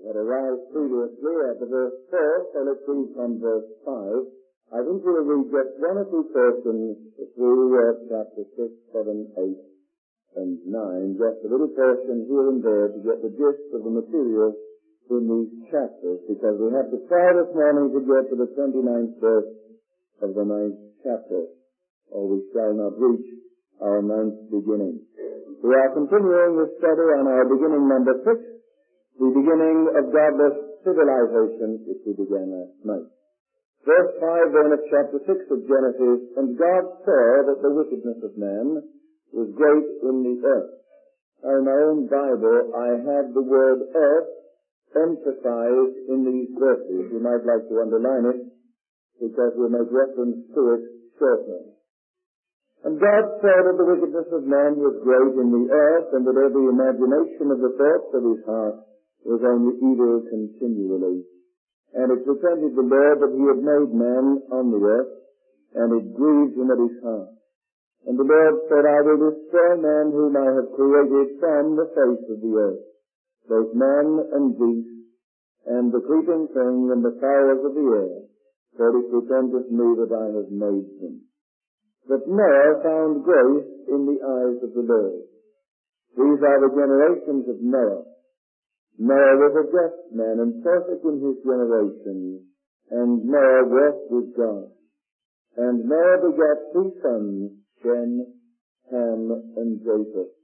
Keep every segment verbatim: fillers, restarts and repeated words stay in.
had arrived previously at the verse four, so let's read from verse five. I think we'll read just one or two portions through uh, chapter six, seven, eight, and nine, just a little portion here and there to get the gist of the material in these chapters, because we have to try this morning to get to the twenty-ninth verse of the ninth chapter, or we shall not reach our ninth beginning. We are continuing this study on our beginning number six, the beginning of godless civilization, which we began last night. Verse five then of chapter six of Genesis, and God saw that the wickedness of man was great in the earth. Now in my own Bible I have the word earth emphasized in these verses. You might like to underline it, because we'll make reference to it shortly. And God saw that the wickedness of man was great in the earth, and that every imagination of the thoughts of his heart was only evil continually. And it repented the Lord that he had made man on the earth, and it grieved him at his heart. And the Lord said, I will destroy man whom I have created from the face of the earth, both man and beast, and the creeping thing, and the fowls of the air, for it repenteth me that I have made them. But Noah found grace in the eyes of the Lord. These are the generations of Noah. Noah was a just man and perfect in his generation, and Noah walked with God. And Noah begat two sons, Shem, Ham, and Japheth.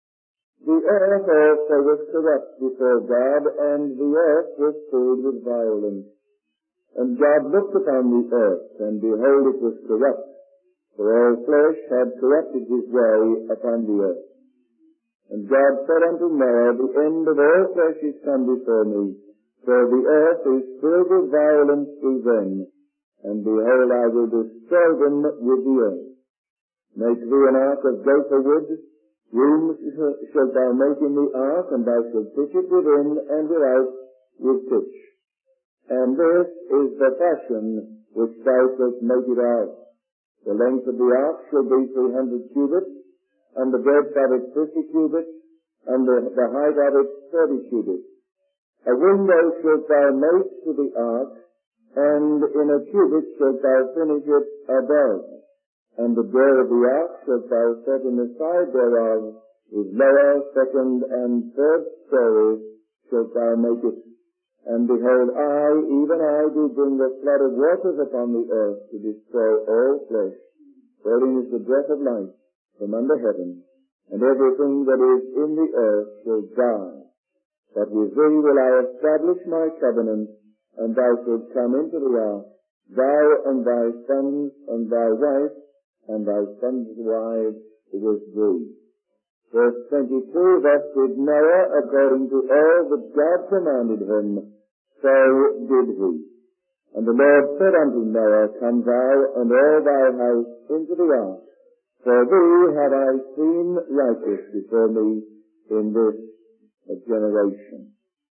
The earth also was corrupt before God, and the earth was filled with violence. And God looked upon the earth, and behold, it was corrupt, for all flesh had corrupted his way upon the earth. And God said unto Noah, the end of all flesh is come before me, for the earth is filled with violence through them, and behold, I will destroy them with the earth. Make thee an ark of gopher wood, rooms shalt thou make in the ark, and thou shalt pitch it within and without with pitch. And this is the fashion which thou shalt make it out. The length of the ark shall be three hundred cubits, and the breadth of it fifty cubits, and the, the height of it thirty cubits. A window shalt thou make to the ark, and in a cubit shalt thou finish it above. And the door of the ark shalt thou set in the side thereof, with lower, second, and third stories shalt thou make it. And behold, I, even I, do bring the flood of waters upon the earth to destroy all flesh, wherein is the breath of life from under heaven, and everything that is in the earth shall die. But with thee will I establish my covenant, and thou shalt come into the ark, thou and thy sons and thy wife, and thy sons' wives with thee. Verse twenty-two, thus did Noah according to all that God commanded him, so did he. And the Lord said unto Noah, come thou and all thy house into the ark, for thee have I seen righteous before me in this generation.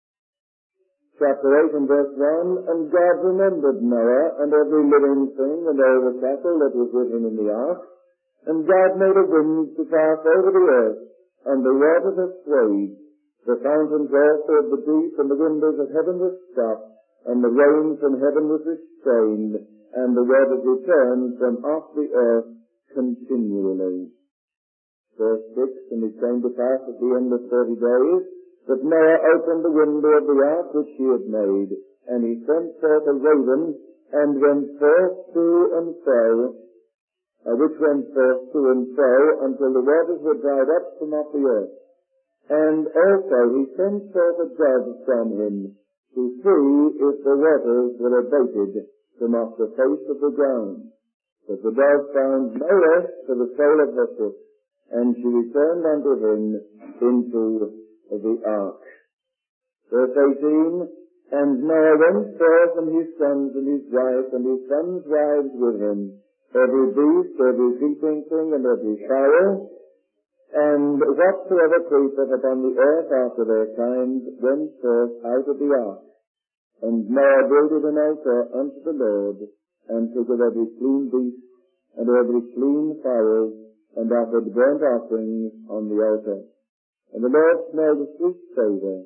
Chapter eight and verse one, and God remembered Noah and every living thing and all the cattle that was with him in the ark, and God made a wind to pass over the earth, and the waters were swayed, the fountains also of the deep and the windows of heaven were stopped, and the rain from heaven was restrained, and the waters returned from off the earth continually. Verse six, and it came to pass at the end of thirty days, that Noah opened the window of the ark which he had made, and he sent forth a raven, and went forth to and fro, uh, which went forth to and fro, until the waters were dried up from off the earth. And also he sent forth a dove from him, to see if the waters were abated from off the face of the ground. But the dove found no rest for the sole of her foot, and she returned unto him into the ark. Verse eighteen, and Noah went forth, and his sons and his wife and his sons' wives with him, every beast, every creeping thing, and every fowl, and whatsoever creepeth upon the earth after their kind went forth out of the ark. And Noah builded an altar unto the Lord, and took of every clean beast, and every clean fowl, and offered burnt offerings on the altar. And the Lord smelled a sweet savour,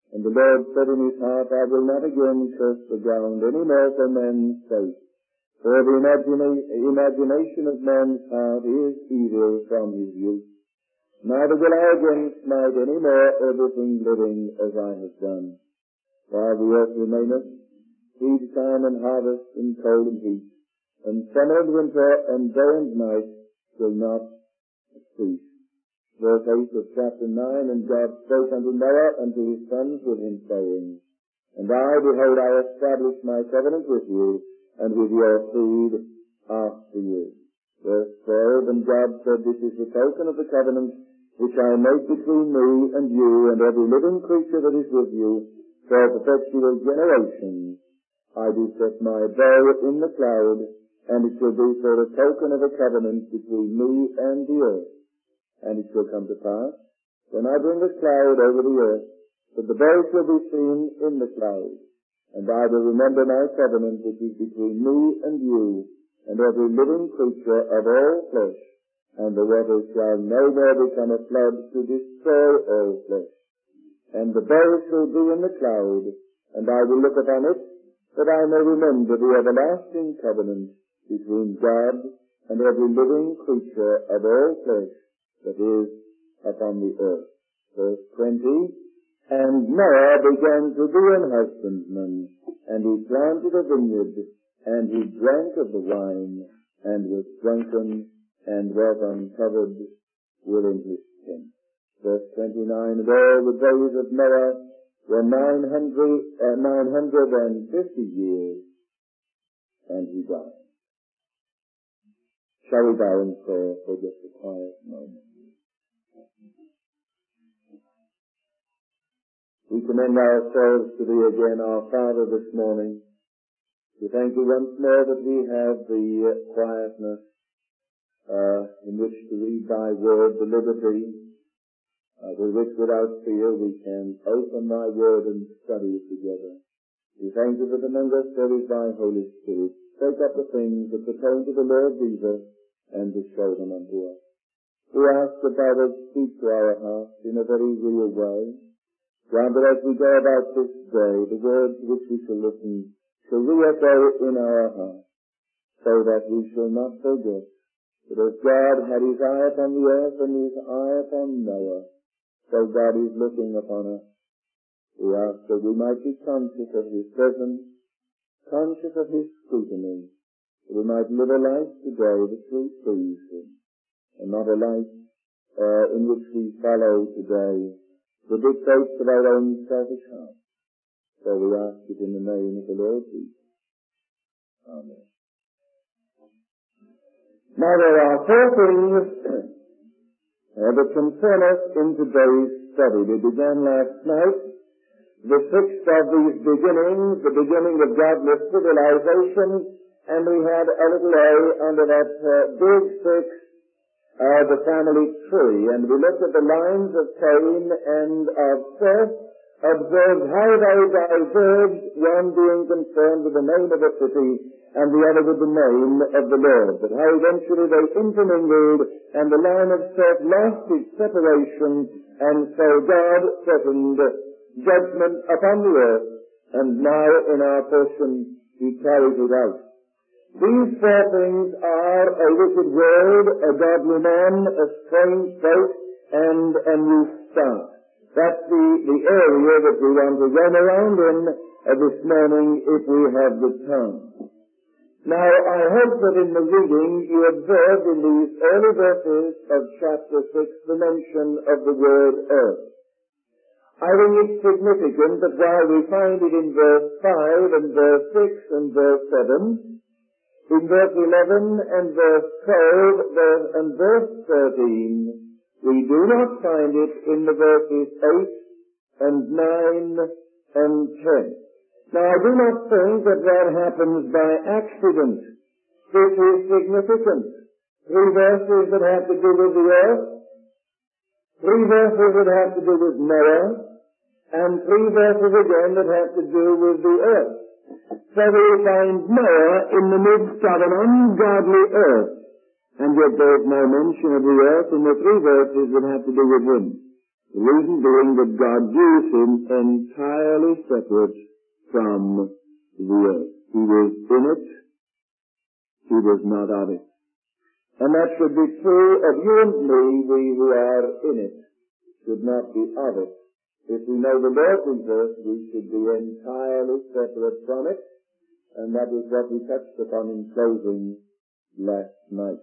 And the Lord said in his heart, I will not again curse the ground any more for men's sake, for the imagina- imagination of man's heart is evil from his youth. Neither will I again smite any more everything living as I have done. While the earth remaineth, seed time and harvest, and cold and heat, and summer and winter, and day and night will not cease. Verse eight of chapter nine, And God spoke unto Noah and to his sons with him, saying, And I, behold, I establish my covenant with you, and with your seed after you. Verse twelve, And God said, This is the token of the covenant which I make between me and you and every living creature that is with you for perpetual generations. I do set my bow in the cloud, and it shall be for a token of a covenant between me and the earth. And it shall come to pass, when I bring the cloud over the earth, that the bow shall be seen in the cloud. And I will remember my covenant which is between me and you, and every living creature of all flesh, and the waters shall no more become a flood to destroy all flesh. And the bow shall be in the cloud, and I will look upon it, that I may remember the everlasting covenant between God and every living creature of all flesh that is upon the earth. Verse twenty, And Noah began to be an husbandman, and he planted a vineyard, and he drank of the wine, and was drunken, and was uncovered within his tent. Verse twenty-nine, And all the days of Noah were nine hundred, uh, nine hundred and fifty years, and he died. Shall we bow in prayer for just a quiet moment? We commend ourselves to Thee again, our Father, this morning. We thank Thee once more that we have the uh, quietness uh, in which to read Thy Word, the liberty uh, with which without fear we can open Thy Word and study it together. We thank Thee that among us there is Thy Holy Spirit. Take up the things that pertain to the Lord Jesus and to show them unto us. We ask that Thou wilt speak to our hearts in a very real way. Grant that as we go about this day, the words to which we shall listen shall re-echo in our hearts, so that we shall not forget that as God had his eye upon the earth and his eye upon Noah, so God is looking upon us. We ask that we might be conscious of his presence, conscious of his scrutiny, that we might live a life today that will please him, and not a life uh, in which we follow today the dictates of our own selfish heart. So we ask it in the name of the Lord Jesus. Amen. Now there are four things uh, that concern us in today's study. We began last night the sixth of these beginnings, the beginning of godless civilization, and we had a little A under that uh, big six, Uh, the family tree, and we looked at the lines of Cain and of Seth, observed how they diverged, one being concerned with the name of a city, and the other with the name of the Lord, but how eventually they intermingled, and the line of Seth lost its separation, and so God threatened judgment upon the earth, and now in our portion he carries it out. These four things are a wicked world, a godly man, a strange folk, and a new start. That's the, the area that we want to run around in uh, this morning if we have the time. Now, I hope that in the reading you observed in these early verses of chapter six the mention of the word earth. I think it's significant that while we find it in verse five and verse six and verse seven, in verse eleven and verse twelve and verse thirteen, we do not find it in the verses eight and nine and ten. Now, I do not think that that happens by accident. This is significant. Three verses that have to do with the earth, three verses that have to do with Noah, and three verses again that have to do with the earth. So we find Noah in the midst of an ungodly earth, and yet there is no mention of the earth in the three verses that have to do with him. The reason being that God used him entirely separate from the earth. He was in it, he was not of it. And that should be true of you and me, we who are in it, should not be of it. If we know the Lord Jesus, we should be entirely separate from it, and that is what we touched upon in closing last night.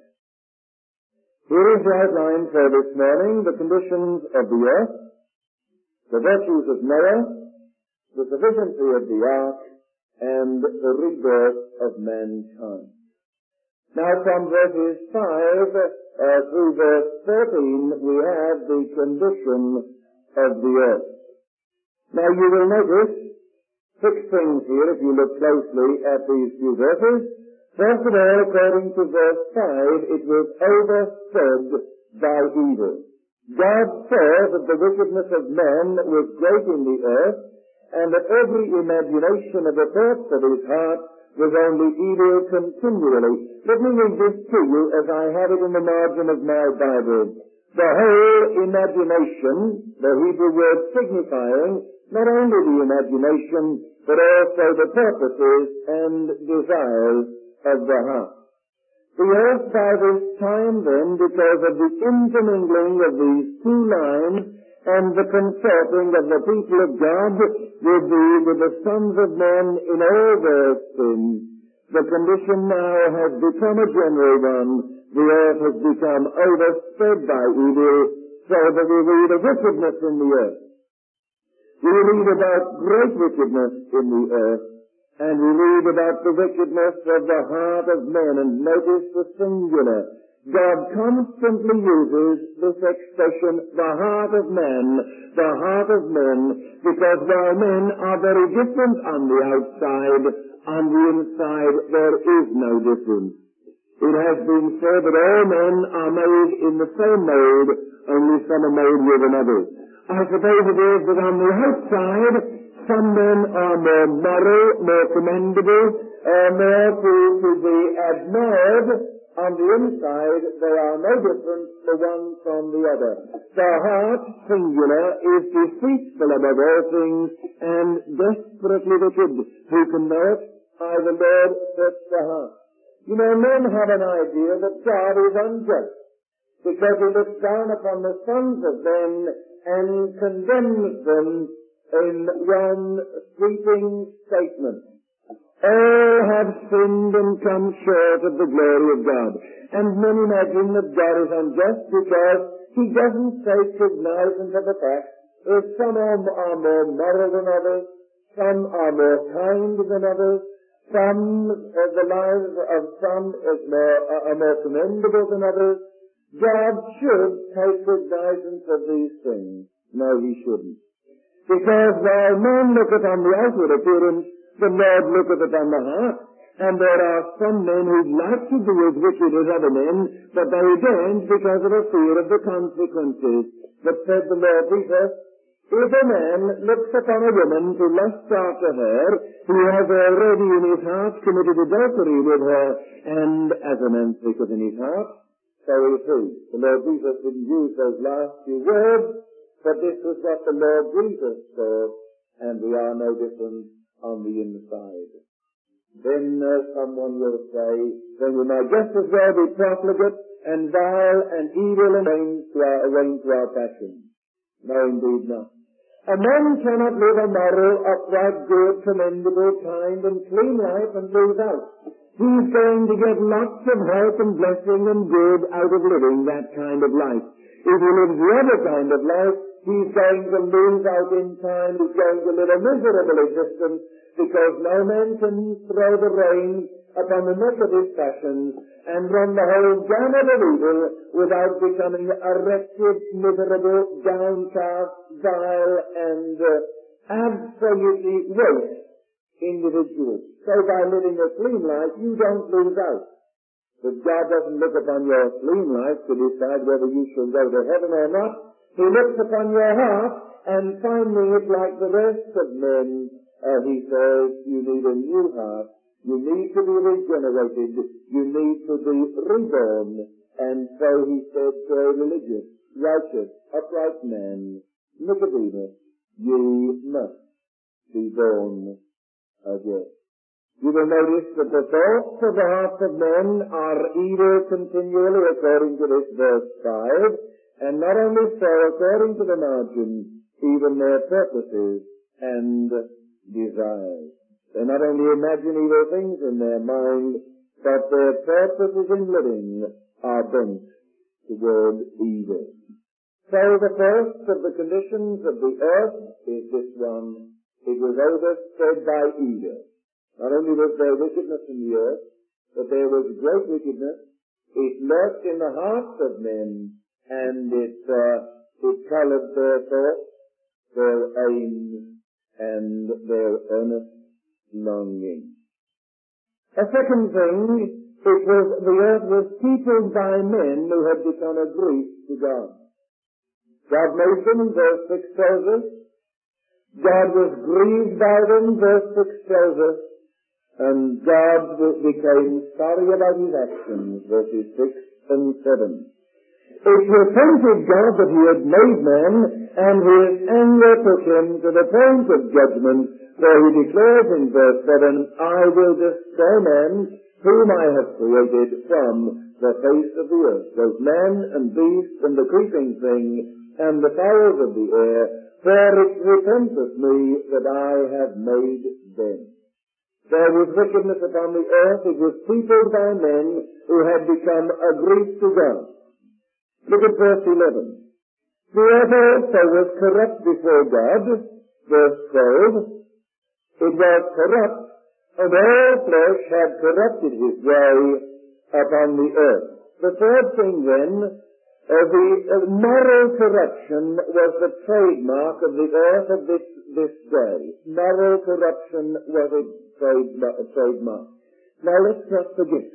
Here is the outline for this morning: the conditions of the earth, the virtues of Noah, the sufficiency of the ark, and the rebirth of mankind. Now from verses five uh, through verse thirteen we have the condition of the earth. Now you will notice six things here if you look closely at these few verses. First of all, according to verse five, it was overspread by evil. God saw that the wickedness of men was great in the earth, and that every imagination of the thoughts of his heart was only evil continually. Let me read this to you as I have it in the margin of my Bible. The whole imagination, the Hebrew word signifying not only the imagination, but also the purposes and desires of the heart. The earth by this time then, because of the intermingling of these two lines and the consorting of the people of God with the, with the sons of men in all their sins, the condition now has become a general one. The earth has become overspread by evil, so that we read of wickedness in the earth. We read about great wickedness in the earth, and we read about the wickedness of the heart of men, and notice the singular. God constantly uses this expression, the heart of man, the heart of men, because while men are very different on the outside, on the inside there is no difference. It has been said that all men are made in the same mold, only some are made with another. I suppose it is that on the outside, some men are more moral, more commendable, uh, more to, to be admired. On the inside, they are no different the one from the other. The heart, singular, is deceitful above all things and desperately wicked. Who can know it? I, the Lord, search the heart. You know, men have an idea that God is unjust, because he looks down upon the sons of men and condemns them in one sweeping statement. All have sinned and come short of the glory of God. And men imagine that God is unjust because he doesn't take cognizance of the fact that some are, are more moral than others, some are more kind than others, some, uh, the lives of some is more, uh, are more commendable than others. God should take cognizance of these things. No, he shouldn't. Because while men look upon the outward appearance, the Lord looketh upon the heart. And there are some men who'd like to be as wicked as other men, but they don't because of a fear of the consequences. But said the Lord Jesus, if a man looks upon a woman to lust after her, he has already in his heart committed adultery with her, and as a man thinketh in his heart, so is he. The Lord Jesus didn't use those last few words, but this was what the Lord Jesus saw, and we are no different on the inside. Then uh, someone will say, then we might just as well be profligate and vile and evil and arranged to our, arranged to our passions. No, indeed not. A man cannot live a moral, upright, good, commendable, kind, and clean life and lose out. He's going to get lots of help and blessing and good out of living that kind of life. If he lives the other kind of life, he's going to lose out in time. He's going to live a miserable existence because no man can throw the reins upon the neck of his passions and run the whole gamut of evil without becoming a wretched, miserable, downcast, vile, and uh, absolutely waste individual. So by living a clean life, you don't lose out. But God doesn't look upon your clean life to decide whether you shall go to heaven or not. He looks upon your heart, and finding it like the rest of men, uh, he says, you need a new heart. You need to be regenerated. You need to be reborn. And so he said to a religious, righteous, upright man, Nicodemus, ye must be born again. You will notice that the thoughts of the hearts of men are evil continually, according to this verse five, and not only so, according to the margin, even their purposes and desires. They not only imagine evil things in their mind, but their purposes in living are bent toward evil. So the first of the conditions of the earth is this one: it was overspread by evil. Not only was there wickedness in the earth, but there was great wickedness. It lurked in the hearts of men, and it, uh, it colored their thoughts, their aims, and their earnest longing. A second thing, it was, the earth was peopled by men who had become a grief to God. God made them, verse six tells us. God was grieved by them, verse six tells us. And God became sorry about his actions, verses six and seven. It repented God that he had made man, and his anger took him to the point of judgment, for he declares in verse seven, I will destroy man whom I have created from the face of the earth, both man and beast and the creeping thing and the fowls of the air, for it repenteth me that I have made them. There was wickedness upon the earth. It was peopled by men who had become a grief to God. Look at verse eleven. The earth also was corrupt before God. Verse twelve. It was corrupt, and all flesh had corrupted his way upon the earth. The third thing then, uh, the uh, moral corruption was the trademark of the earth of this, this day. Moral corruption was its trademark. Now let's not forget.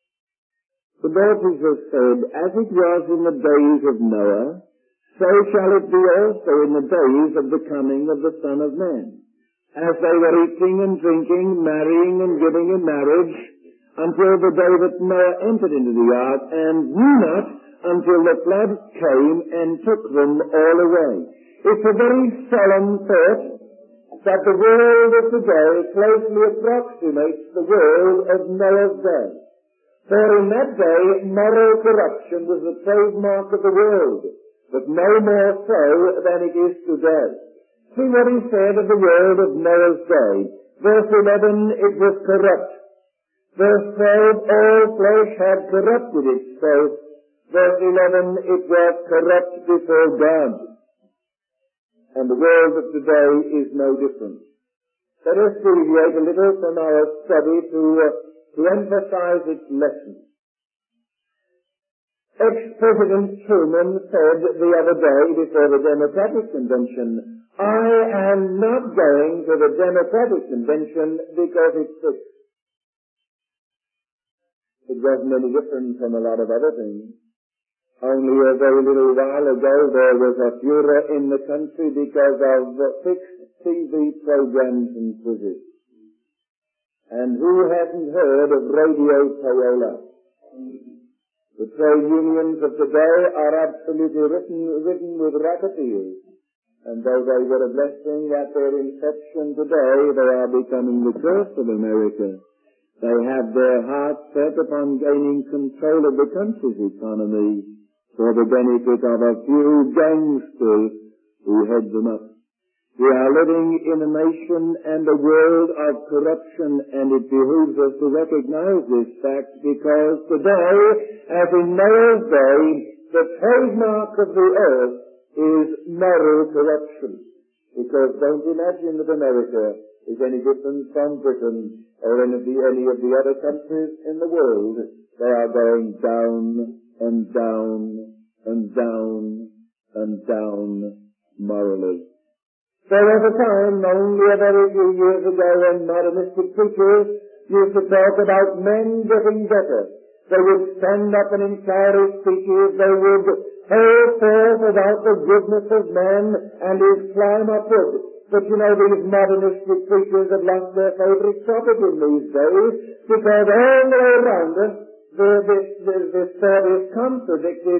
The Lord Jesus said, as it was in the days of Noah, so shall it be also in the days of the coming of the Son of Man. As they were eating and drinking, marrying and giving in marriage, until the day that Noah entered into the ark, and knew not until the flood came and took them all away. It's a very solemn thought that the world of today closely approximates the world of Noah's day. For in that day, moral corruption was the trademark of the world, but no more so than it is today. See what he said of the world of Noah's day. Verse eleven, it was corrupt. Verse twelve, all flesh had corrupted itself. Verse eleven, it was corrupt before God. And the world of today is no different. Let us deviate a little from our study to, uh, to emphasize its lesson. Ex-President Truman said the other day before the Democratic Convention, I am not going to the Democratic Convention because it's fixed. It wasn't any different from a lot of other things. Only a very little while ago there was a furor in the country because of fixed T V programs and quizzes. And who hasn't heard of Radio Paola? The trade unions of today are absolutely written, written with racketeers. And though they were a blessing at their inception today, they are becoming the curse of America. They have their hearts set upon gaining control of the country's economy for the benefit of a few gangsters who head them up. We are living in a nation and a world of corruption, and it behooves us to recognize this fact, because today, as in Noah's day, the trademark of the earth is moral corruption. Because don't imagine that America is any different from Britain or any of the, any of the other countries in the world. They are going down and down and down and down morally. There was a time, only a very few years ago, when modernistic preachers used to talk about men getting better. They would stand up and in fiery speeches, they would hold forth about the goodness of man and his climb upward. But you know, these modernistic preachers have lost their favorite topic in these days, because all the way around us, this, this, this thought is contradicted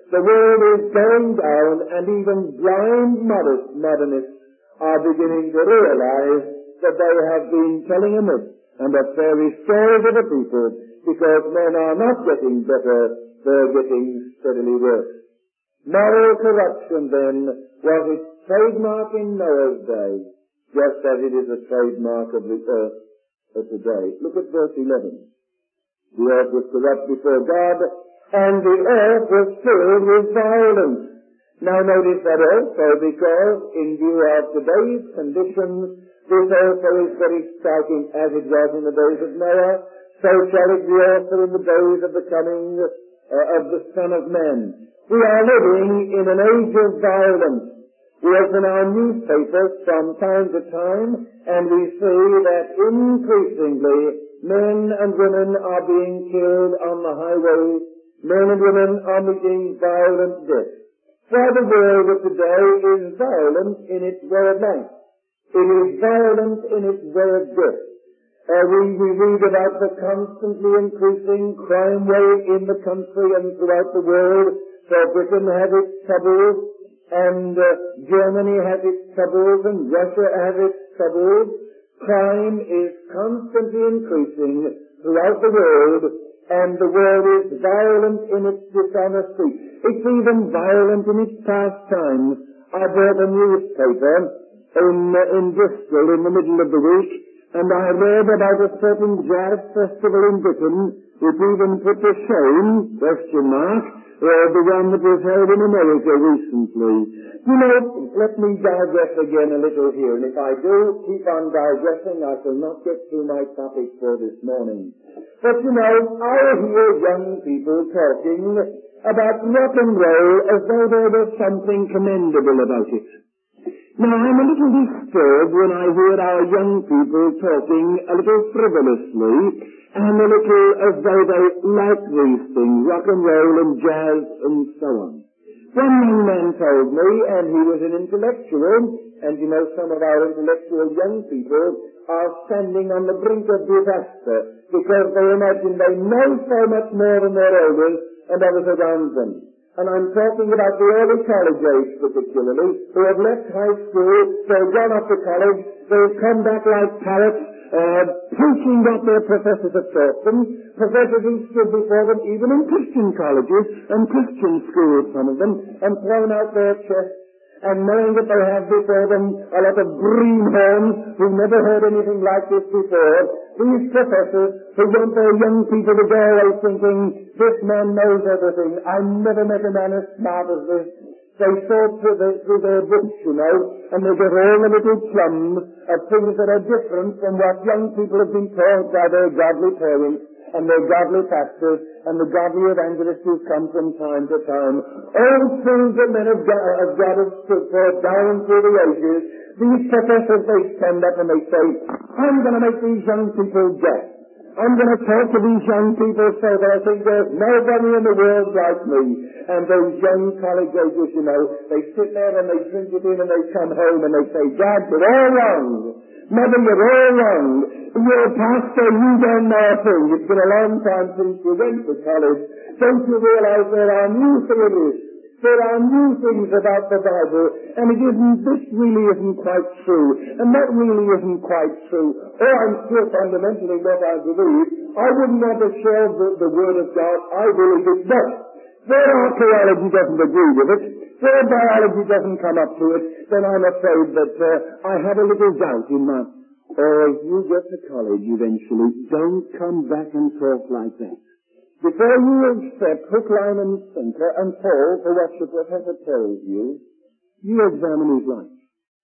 the world is going down, and even blind modest modernists are beginning to realize that they have been telling a myth and a fairy story to the people, because men are not getting better, they're getting steadily worse. Moral corruption, then, was its trademark in Noah's day, just as it is a trademark of the earth of today. Look at verse eleven. The earth was corrupt before God, and the earth was filled with violence. Now notice that also, because in view of today's conditions, this also is very striking, as it was in the days of Noah, so shall it be also in the days of the coming uh, of the Son of Man. We are living in an age of violence. We open our newspapers from time to time, and we see that increasingly men and women are being killed on the highways. Men and women are meeting violent death. For the world of today is violent in its way of life. It is violent in its way of death. Uh, we, we read about the constantly increasing crime rate in the country and throughout the world. So Britain has its troubles, and uh, Germany has its troubles, and Russia has its troubles. Crime is constantly increasing throughout the world, and the world is violent in its dishonesty. It's even violent in its pastimes. I bought a newspaper in, uh, in Bristol in the middle of the week, and I read about a certain jazz festival in Britain, which even put to shame, question mark, uh, the one that was held in America recently. You know, let me digress again a little here, and if I do keep on digressing, I shall not get through my topic for this morning. But you know, I hear young people talking about rock and roll as though there was something commendable about it. Now, I'm a little disturbed when I hear our young people talking a little frivolously and a little as though they like these things, rock and roll and jazz and so on. One young man told me, and he was an intellectual, and you know some of our intellectual young people are standing on the brink of disaster because they imagine they know so much more than their elders and others around them. And I'm talking about the early college age particularly, who have left high school, they've gone off to college, they've come back like parrots, uh, preaching what their professors have taught them, professors who stood before them even in Christian colleges and Christian schools, some of them, and thrown out their chests, and knowing that they have before them a lot of greenhorns who never heard anything like this before, these professors who want their young people to go away thinking, this man knows everything, I never met a man as smart as this. They sort through, the, through their books, you know, and they get all the little plums of things that are different from what young people have been taught by their godly parents and their godly pastors and the godly evangelists who come from time to time. All things that men of God, of God have stood for down through the ages, these professors, they stand up and they say, I'm going to make these young people deaf. I'm going to talk to these young people so that I think there's nobody in the world like me. And those young college agers, you know, they sit there and they drink it in and they come home and they say, Dad, you're all wrong. Mother, you're all wrong. You're a pastor, you don't know a thing. It's been a long time since you went to college. Don't you realize there are new theories? There are new things about the Bible, and it isn't, this really isn't quite true, and that really isn't quite true. Or I'm still fundamentally what I believe. I wouldn't want to share the, the Word of God. I believe it best. Their archaeology doesn't agree with it. Their biology doesn't come up to it. Then I'm afraid that uh, I have a little doubt in my... Or if you get to college eventually, don't come back and talk like that. Before you accept hook, line, and sinker and fall for what your professor tells you, you examine his life.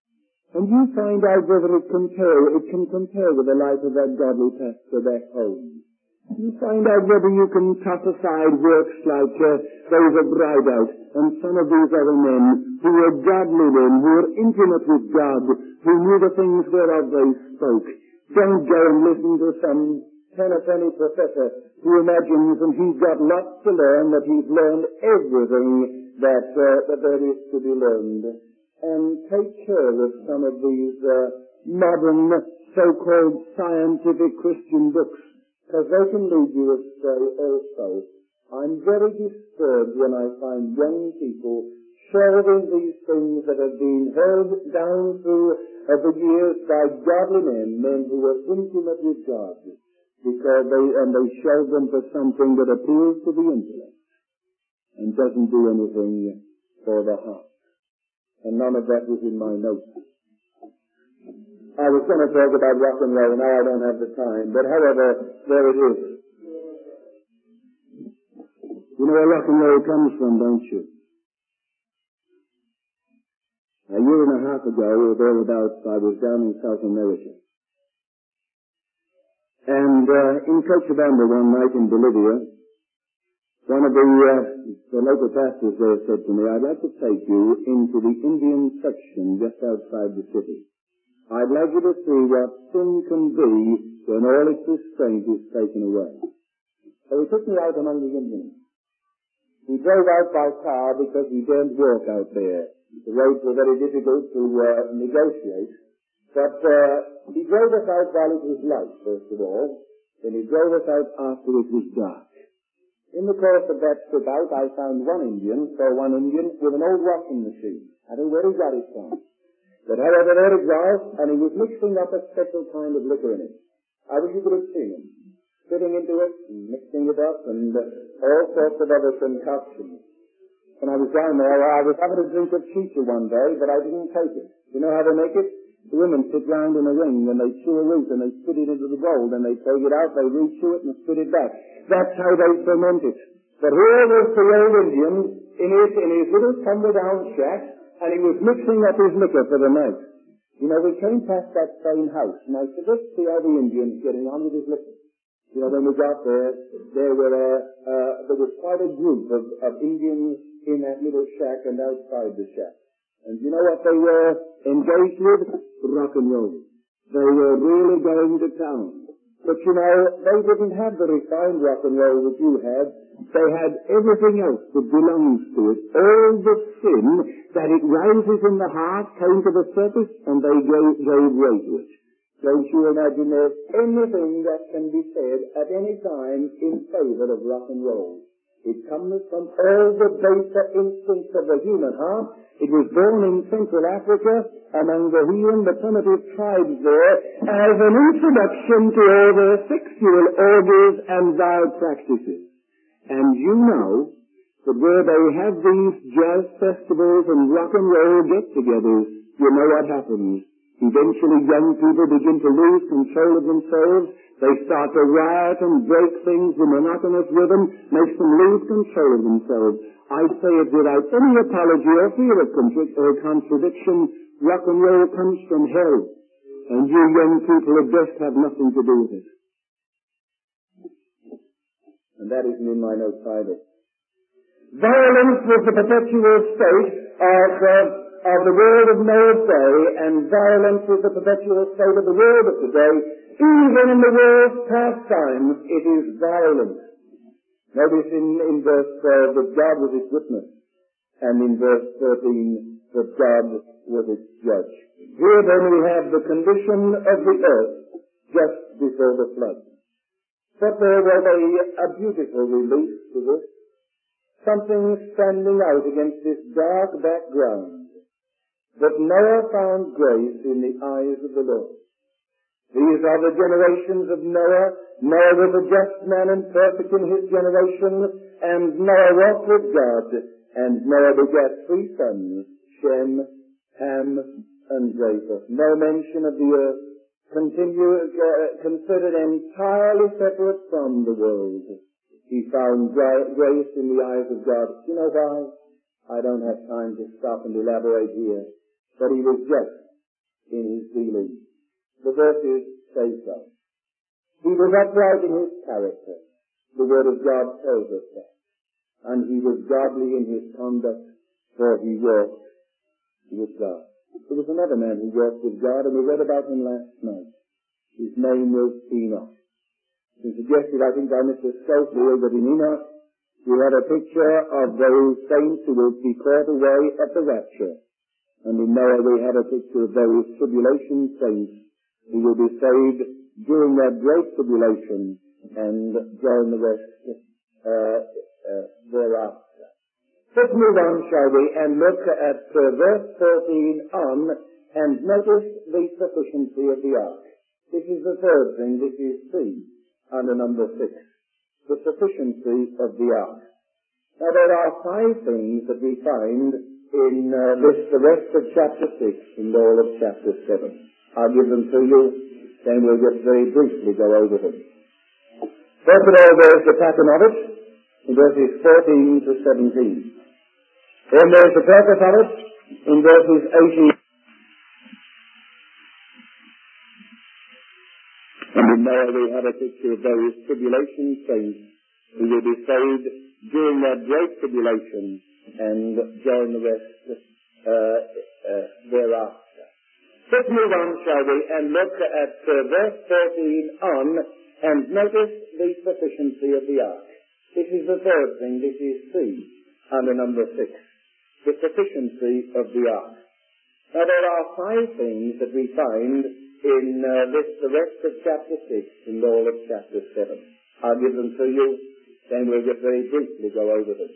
And you find out whether it, compare, it can compare with the life of that godly pastor back home. You find out whether you can toss aside works like uh, those of Rideout and some of these other men who were godly men, who were intimate with God, who knew the things whereof they spoke. Don't go and listen to some ten-a-penny professor who imagines and he's got lots to learn, that he's learned everything that, uh, that there is to be learned. And take care of some of these uh, modern so-called scientific Christian books, because they can lead you astray also. I'm very disturbed when I find young people shelving these things that have been held down through uh, the years by godly men, men who were intimate with God, because they, and they shelve them for something that appeals to the intellect and doesn't do anything for the heart. And none of that was in my notes. I was going to talk about rock and roll, now I don't have the time, but however, there it is. You know where rock and roll comes from, don't you? A year and a half ago, or thereabouts, I was down in South America. And uh, in Cochabamba one night in Bolivia, one of the, uh, the local pastors there said to me, I'd like to take you into the Indian section just outside the city. I'd like you to see what sin can be when all its restraint is taken away. So he took me out among the Indians. We drove out by car because we daren't walk out there. The roads were very difficult to uh, negotiate. But uh, he drove us out while it was light, first of all. Then he drove us out after it was dark. In the course of that trip out, I found one Indian, saw one Indian with an old washing machine. I don't know where he got it from. But however, there it was, and he was mixing up a special kind of liquor in it. I wish you could have seen him. Spitting into it, and mixing it up, and uh, all sorts of other concoctions. When I was down there, I was having a drink of chicha one day, but I didn't take it. You know how they make it? The women sit round in a ring, and they chew a root, and they spit it into the bowl, then they take it out, they re-chew it, and spit it back. That's how they ferment it. But here was the old Indian in his, in his little tumble-down shack, and he was mixing up his liquor for the night. You know, we came past that same house, and I said, let's see how the Indian's getting on with his liquor. You know, when we got there, there were uh, uh, there was quite a group of, of Indians in that little shack and outside the shack. And you know what they were engaged with? Rock and roll. They were really going to town. But you know, they didn't have the refined rock and roll that you had. They had everything else that belongs to it. All the sin that it rises in the heart came to the surface, and they gave, gave way to it. Don't you imagine there's anything that can be said at any time in favor of rock and roll? It comes from all the baser instincts of the human heart. It was born in Central Africa among the heathen, the primitive tribes there, as an introduction to all their sexual orgies and vile practices. And you know that where they have these jazz festivals and rock and roll get-togethers, you know what happens. Eventually young people begin to lose control of themselves. They start to riot and break things. The monotonous rhythm makes them lose control of themselves. I say it without any apology or fear of contra- or contradiction. Rock and roll comes from hell. And you young people at best have nothing to do with it. And that isn't in my notes either. Violence was the perpetual state of... Uh, of the world of Noah's day, and violence is the perpetual state of the world of today. Even in the world's past times, it is violent. Notice in, in verse twelve that God was its witness, and in verse thirteen that God was its judge. Here then we have the condition of the earth just before the flood. But there was a, a beautiful relief to this, something standing out against this dark background. But Noah found grace in the eyes of the Lord. These are the generations of Noah. Noah was a just man and perfect in his generation, and Noah walked with God, and Noah begat three sons, Shem, Ham, and Japheth. No mention of the earth, continue, uh, considered entirely separate from the world. He found grace in the eyes of God. Do you know why? I don't have time to stop and elaborate here. But he was just in his dealings. The verses say so. He was upright in his character. The Word of God tells us that. And he was godly in his conduct, for he walked with God. There was another man who walked with God, and we read about him last night. His name was Enoch. It was suggested, I think, by Mister Schofield that in Enoch we had a picture of those saints who will be caught away at the rapture. And in Noah we had a picture of those tribulation saints who will be saved during that great tribulation and join the rest uh, uh, thereafter. Let's move on, shall we, and look at uh, verse fourteen on, and notice the sufficiency of the ark. This is the third thing. This is C, under number six. The sufficiency of the ark. Now there are five things that we find in uh, this, the rest of chapter six and all of chapter seven. I'll give them to you, then we'll just very briefly go over them. First of all, there's the pattern of it, in verses fourteen to seventeen. Then there's the purpose of it, in verses eighteen. And in Noah we have a picture of those tribulation saints who will be saved during that great tribulation and join the rest uh, uh, thereafter. Let's move on, shall we, and look at uh, verse fourteen on, and notice the sufficiency of the ark. This is the third thing. This is C, under number six. The sufficiency of the ark. Now there are five things that we find in uh, this, the rest of chapter six and all of chapter seven. I'll give them to you, then we'll just very briefly go over them.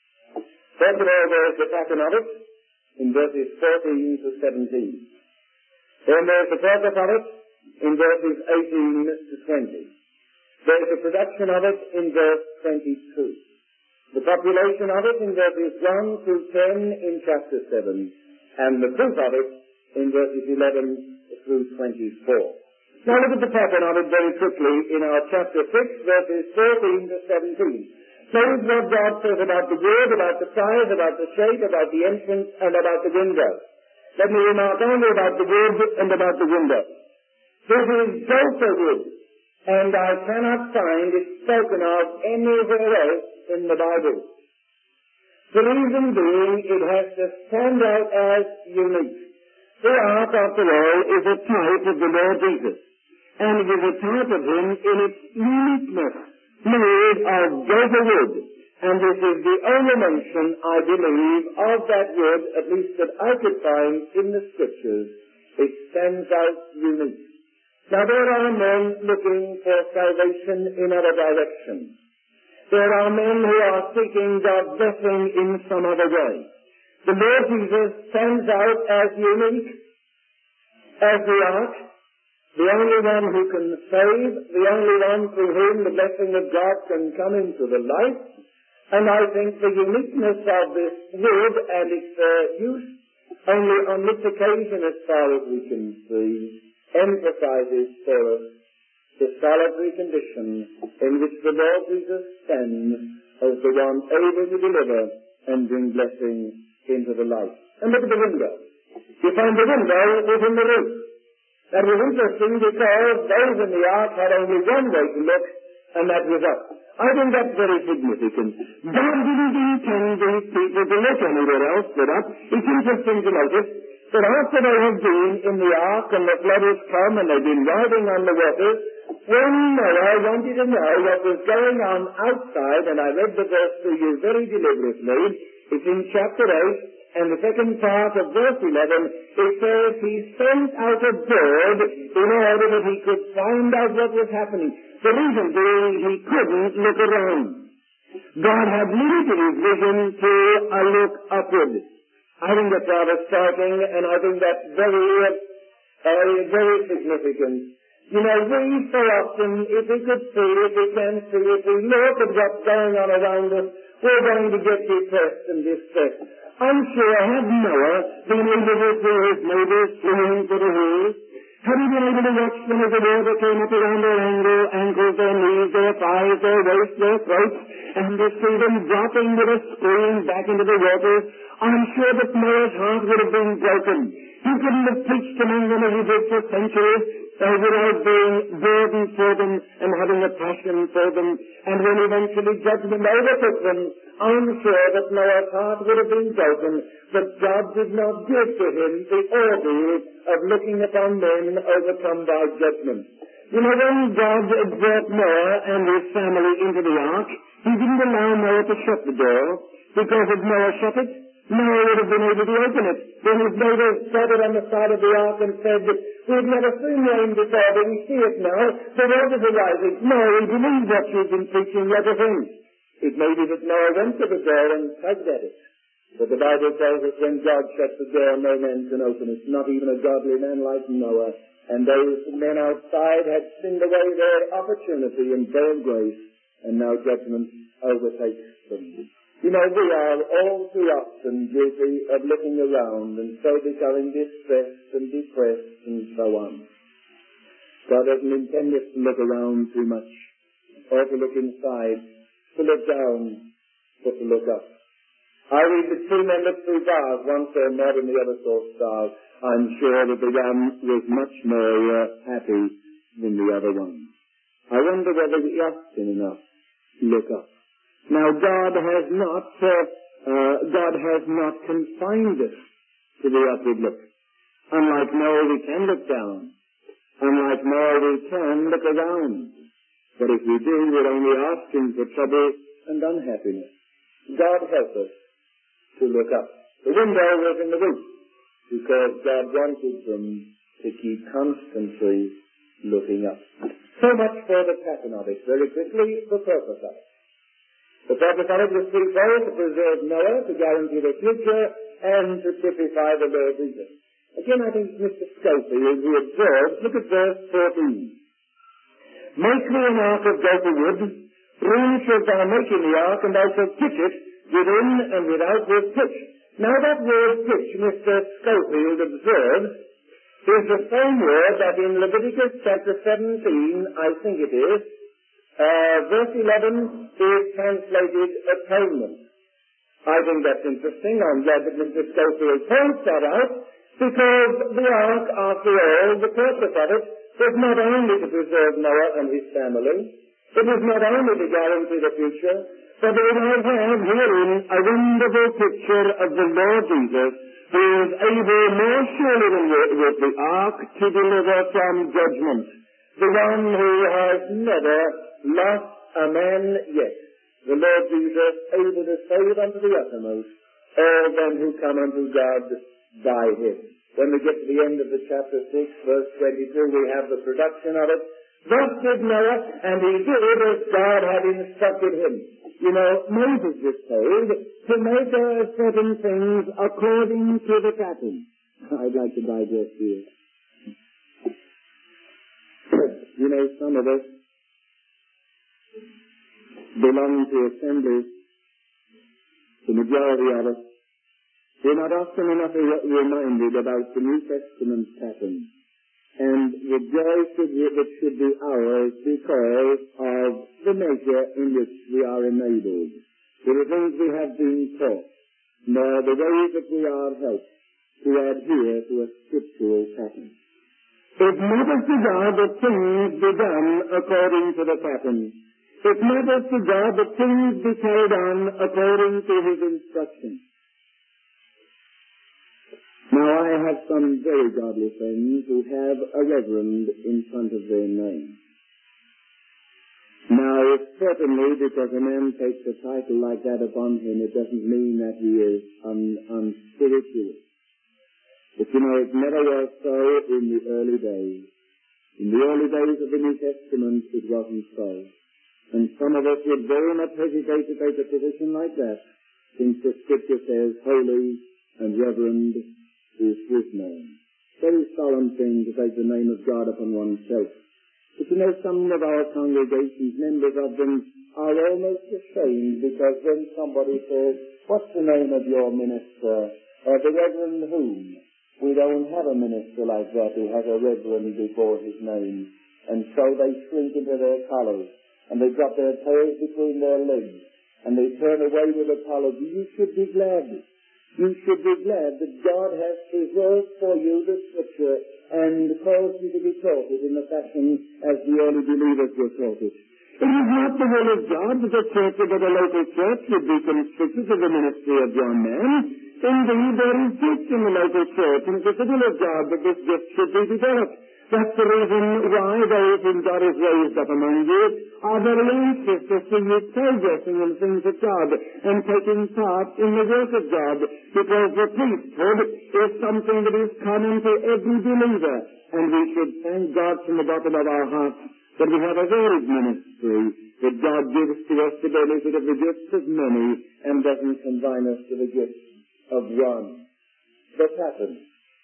First of all, there's the pattern of it, in verses fourteen to seventeen. Then there's the purpose of it, in verses eighteen to twenty. There's the production of it, in verse twenty-two. The population of it, in verses one through ten in chapter seven. And the proof of it, in verses eleven through twenty-four. Now look at the pattern of it very quickly in our chapter six, verses fourteen to seventeen. Notice what God says about the wood, about the size, about the shape, about the entrance, and about the window. Let me remark only about the wood and about the window. This is gopher wood, and I cannot find it spoken of anywhere else in the Bible. The reason being, it has to stand out as unique. The ark, after all, is a type of the Lord Jesus, and it is a type of Him in its uniqueness, made of gopher wood. And this is the only mention, I believe, of that wood, at least that I could find in the Scriptures. It stands out unique. Now there are men looking for salvation in other directions. There are men who are seeking God's blessing in some other way. The Lord Jesus stands out as unique, as the ark, the only one who can save, the only one through whom the blessing of God can come into the life. And I think the uniqueness of this wood and its uh, use only on this occasion, as far as we can see, emphasizes for us the solitary condition in which the Lord Jesus stands as the one able to deliver and bring blessing into the life. And look at the window. You find the window within the roof. That was interesting because those in the ark had only one way to look, and that was up. I think that's very significant. God didn't intend these people to look anywhere else but up. It's interesting to notice that after they have been in the ark and the flood has come and they've been riding on the waters, when Noah wanted to know what was going on outside, and I read the verse to you very deliberately, it's in chapter eight, and the second part of verse eleven, it says he sent out a bird in order that he could find out what was happening. The reason being he couldn't look around. God had limited his vision to a look upward. I think that's rather striking, and I think that's very, uh, very significant. You know, we so often, if we could see, if we can see, if we look at what's going on around us, we're going to get depressed and distressed. I'm sure, had Noah been able to see his neighbors swimming to the hills? Had he been able to watch them as the water came up around their ankle, ankles, their knees, their thighs, their waists, their throats, and to see them dropping with a scream back into the water? I'm sure that Noah's heart would have been broken. He couldn't have preached among them as he did for centuries, uh, without being burdened for them and having a passion for them. And when eventually judgment overtook them, I'm sure that Noah's heart would have been broken, but God did not give to him the ordeal of looking upon men overcome by judgment. You know, when God brought Noah and his family into the ark, he didn't allow Noah to shut the door, because if Noah shut it, Noah would have been able to open it. When his neighbors gathered on the side of the ark and said, "We've never seen rain before, but we see it now, the waters are rising." No, he believed what you've been preaching, let us in. It may be that Noah went to the door and tugged at it. But the Bible tells us when God shuts the door, no man can open it, not even a godly man like Noah. And those men outside had sinned away their opportunity and their grace, and now judgment overtakes them. You know, we are all too often guilty of looking around and so becoming distressed and depressed and so on. God doesn't intend us to look around too much, or to look inside, to look down, but to look up. I read the two men looked through bars, one saw mud and the other saw stars. I'm sure that the one was much more uh, happy than the other one. I wonder whether we often enough look up. Now, God has not, uh, uh, God has not confined us to the upward look. Unlike Noah, we can look down. Unlike Noah, we can look around. But if we do, we're only asking for trouble and unhappiness. God help us to look up. The window was in the roof because God wanted them to keep constantly looking up. So much for the pattern of it. Very quickly, the purpose of it. The purpose of it was threefold: to preserve Noah, to guarantee the future, and to typify the Lord Jesus. Again, I think Mister Schofield, who observes, look at verse fourteen. Make me an ark of gopher wood, room shalt thou make in the ark, and thou shalt pitch it within and without with pitch. Now that word pitch, Mister Schofield observes, is the same word that in Leviticus chapter seventeen, I think it is, uh, verse eleven, is translated atonement. I think that's interesting. I'm glad that Mister Schofield points that out, because the ark, after all, the purpose of it was not only to preserve Noah and his family, it was not only to guarantee the future, but we might have herein a wonderful picture of the Lord Jesus, who is able more surely than with the ark to deliver from judgment, the one who has never lost a man yet. The Lord Jesus able to save unto the uttermost all them who come unto God by him. When we get to the end of the chapter six, verse twenty-two, we have the production of it. Thus did Noah, and he did as God had instructed him. You know, Moses was told to make uh, certain things according to the pattern. I'd like to digress here. You know, some of us belong to assemblies, the majority of us. We're not often enough reminded about the New Testament pattern and the joy that should be ours because of the measure in which we are enabled. There are things we have been taught, nor the ways that we are helped to adhere to a scriptural pattern. It matters to God that things be done according to the pattern. It matters to God that things be carried on according to his instructions. Now, I have some very godly friends who have a reverend in front of their name. Now, certainly, because a man takes a title like that upon him, it doesn't mean that he is un- unspiritual. But you know, it never was so in the early days. In the early days of the New Testament, it wasn't so. And some of us would very much hesitate to take a position like that, since the Scripture says holy and reverend is his name. Very solemn thing to take the name of God upon oneself. But you know, some of our congregations, members of them, are almost ashamed because when somebody says, what's the name of your minister? Or the Reverend whom? We don't have a minister like that who has a reverend before his name. And so they shrink into their collars, and they drop their tails between their legs, and they turn away with apology. You should be glad. You should be glad that God has preserved for you the Scripture and caused you to be taught it in the fashion as the early believers were taught it. It is not the will of God that a church or that a local church should be constricted to the ministry of one man. Indeed, there is gift in the local church, and it is the will of God that this gift should be developed. That's the reason why those whom God has raised up among you are very anxious to see you progressing in things of God and taking part in the work of God, because the priesthood is something that is common to every believer, and we should thank God from the bottom of our hearts that we have a varied ministry that God gives to us the benefit of the gifts of many and doesn't confine us to the gifts of one. The pattern.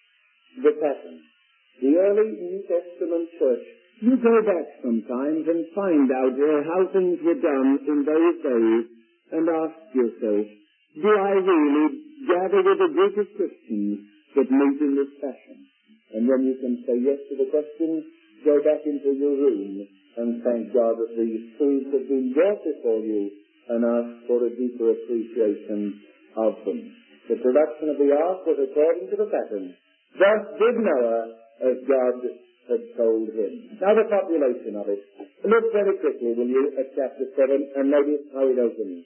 The pattern. The early New Testament church. You go back sometimes and find out uh, how things were done in those days and ask yourself, do I really gather with a group of Christians that meet in this fashion? And when you can say yes to the question, go back into your room and thank God that these truths have been brought before you and ask for a deeper appreciation of them. The production of the ark was according to the pattern. Thus did Noah as God had told him. Now the population of it. Look very quickly, will you, at chapter seven, and notice how it opens.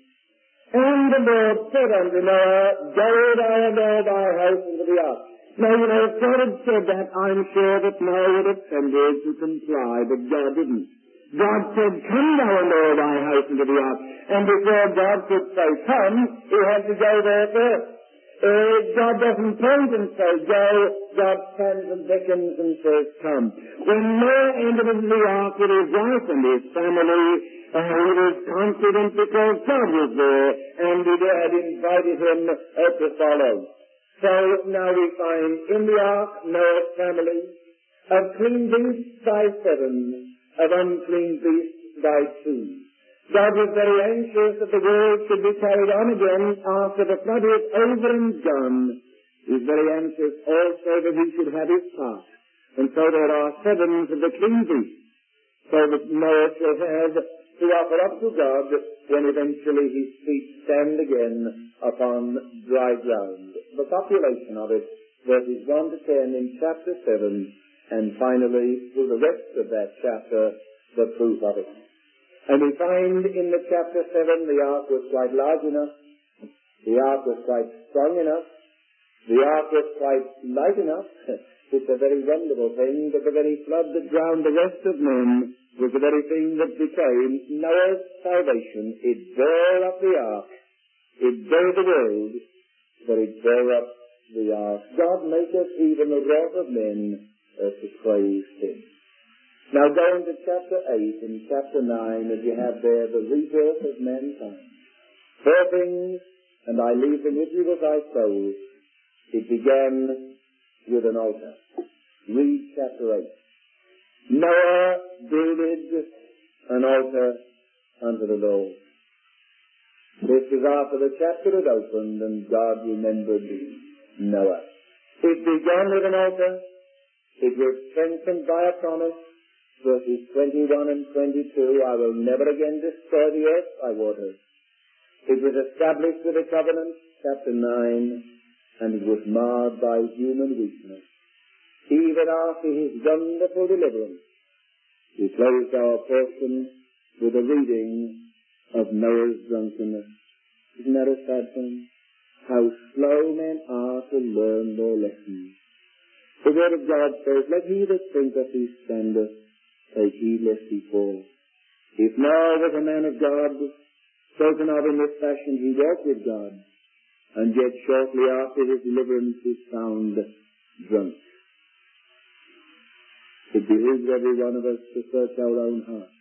And the Lord said unto Noah, Go thou and all thy house into the ark. Now, you know, if God had said that, I'm sure that Noah would have tended to comply, but God didn't. God said, Come thou and all thy house into the ark. And before God could say, Come, he had to go there first. Uh, God doesn't point and say, Go. God stands and beckons and says, Come. When Noah entered into the ark with his wife and his family, uh, he was confident because God was there, and he had invited him uh, to follow. So now we find in the ark Noah's family, of clean beasts by seven, of unclean beasts by two. God was very anxious that the world should be carried on again after the flood was over and done. He was very anxious also that he should have his part. And so there are sevens of the clean beasts, so that Noah shall have to offer up to God when eventually his feet stand again upon dry ground. The population of it, verses one to ten in chapter seven, and finally, through the rest of that chapter, the proof of it. And we find in the chapter seven, the ark was quite large enough, the ark was quite strong enough, the ark was quite light enough. It's a very wonderful thing, but the very flood that drowned the rest of men was the very thing that became Noah's salvation. It bore up the ark, it bore the world, but it bore up the ark. God maketh even the wrath of men uh, to praise him. Now go into chapter eight and chapter nine, as you have there the rebirth of mankind. Four things, and I leave them with you as I close. It began with an altar. Read chapter eight. Noah builded an altar unto the Lord. This was after the chapter had opened and God remembered Noah. It began with an altar. It was strengthened by a promise. Verses twenty-one and twenty-two, I will never again destroy the earth by water. It was established with a covenant, chapter nine, and it was marred by human weakness. Even after his wonderful deliverance, we closed our portion with a reading of Noah's drunkenness. Isn't that a sad thing? How slow men are to learn their lessons. The word of God says, Let he that thinketh he standeth take heed lest he fall. If now was a man of God, spoken of in this fashion, he walked with God, and yet shortly after his deliverance is found drunk. It behooves every one of us to search our own heart.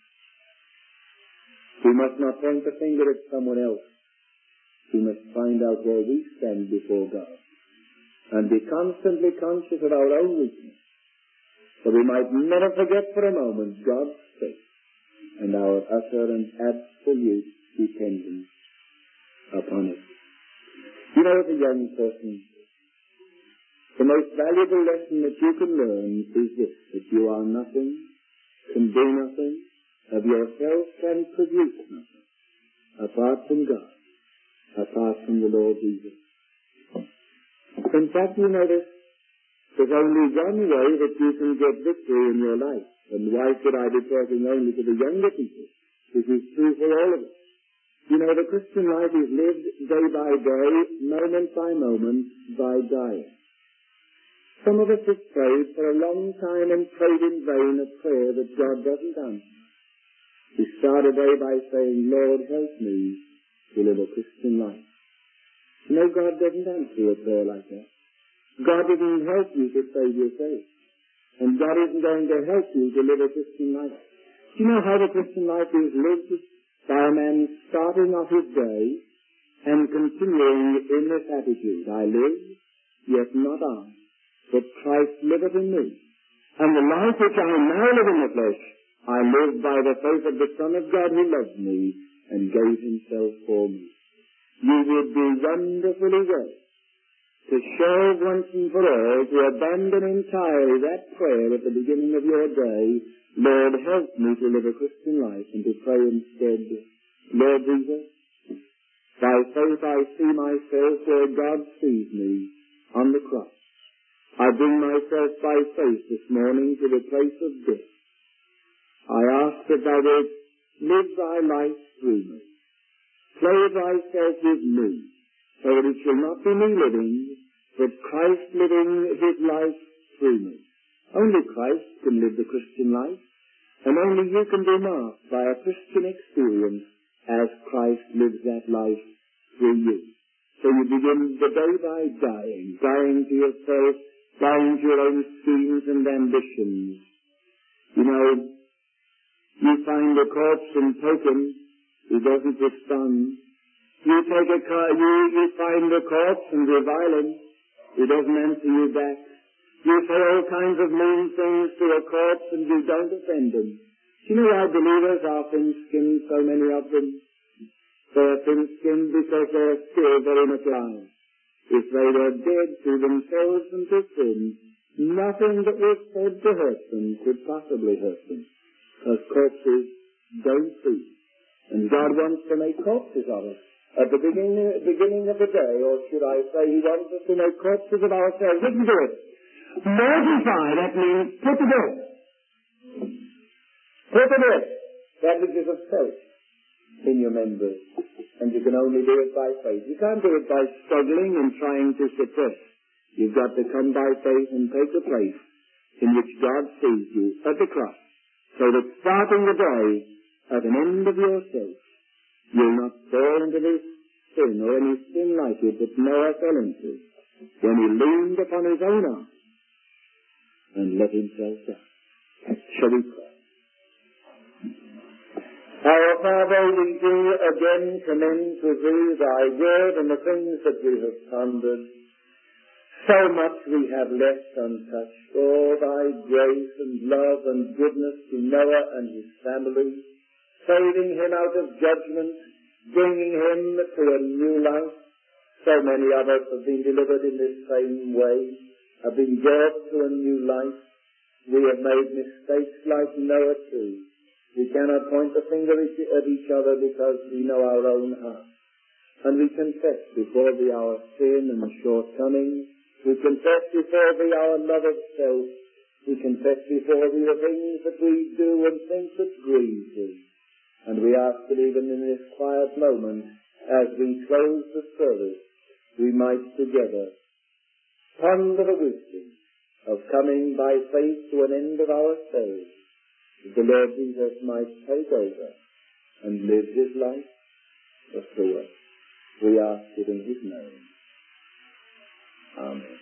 We must not point the finger at someone else. We must find out where we stand before God, and be constantly conscious of our own weakness, so we might never forget for a moment God's faith and our utter and absolute dependence upon it. You know, as a young person, the most valuable lesson that you can learn is this, that you are nothing, can do nothing, of yourself can produce nothing, apart from God, apart from the Lord Jesus. In fact, you know this, there's only one way that you can get victory in your life. And why should I be talking only to the younger people? This is true for all of us. You know, the Christian life is lived day by day, moment by moment, by dying. Some of us have prayed for a long time and prayed in vain a prayer that God doesn't answer. We start a day by saying, Lord, help me to live a Christian life. You know, God doesn't answer a prayer like that. God didn't help you to save your faith. And God isn't going to help you to live a Christian life. Do you know how the Christian life is lived? by a man starting off his day and continuing in this attitude. I live, yet not I, but Christ liveth in me. And the life which I now live in the flesh, I live by the faith of the Son of God who loved me and gave himself for me. You would do wonderfully well to show once and for all, to abandon entirely that prayer at the beginning of your day, Lord, help me to live a Christian life, and to pray instead, Lord Jesus, by faith I see myself where God sees me on the cross. I bring myself by faith this morning to the place of death. I ask that thou wilt live thy life through me. Clothe thyself with me, so that it shall not be me living, but Christ living his life through me. Only Christ can live the Christian life, and only you can be marked by a Christian experience as Christ lives that life through you. So you begin the day by dying, dying to yourself, dying to your own schemes and ambitions. You know, you find a corpse in token, he doesn't respond. You take a car, you, you find a corpse and revile him, he doesn't answer you back. You say all kinds of mean things to a corpse and you don't offend him. Do you know why believers are thin-skinned, so many of them? They're thin-skinned because they're still very much alive. If they were dead to themselves and to sin, nothing that was said to hurt them could possibly hurt them. Because corpses don't see. And God wants to make corpses of us. At the beginning, beginning of the day, or should I say, he wants us to make corpses of ourselves. Listen to it. Mortify, that means put to death. Put to death that which is of self in your members. And you can only do it by faith. You can't do it by struggling and trying to suppress. You've got to come by faith and take the place in which God sees you at the cross. So that starting the day at an end of yourself, you'll not fall into this sin or any sin like it that Noah fell into when he leaned upon his own arm and let himself down. Shall we pray? Our Father, we do again commend to thee thy word and the things that we have pondered. So much we have left untouched. All thy grace and love and goodness to Noah and his family, saving him out of judgment, bringing him to a new life. So many of us have been delivered in this same way, have been brought to a new life. We have made mistakes like Noah too. We cannot point the finger at each other because we know our own heart. And we confess before thee our sin and shortcomings. We confess before thee our love of self. We confess before thee the things that we do and think that grieve thee. And we ask that even in this quiet moment, as we close the service, we might together ponder the wisdom of coming by faith to an end of ourselves, that the Lord Jesus might take over and live his life through us. We ask it in his name. Amen.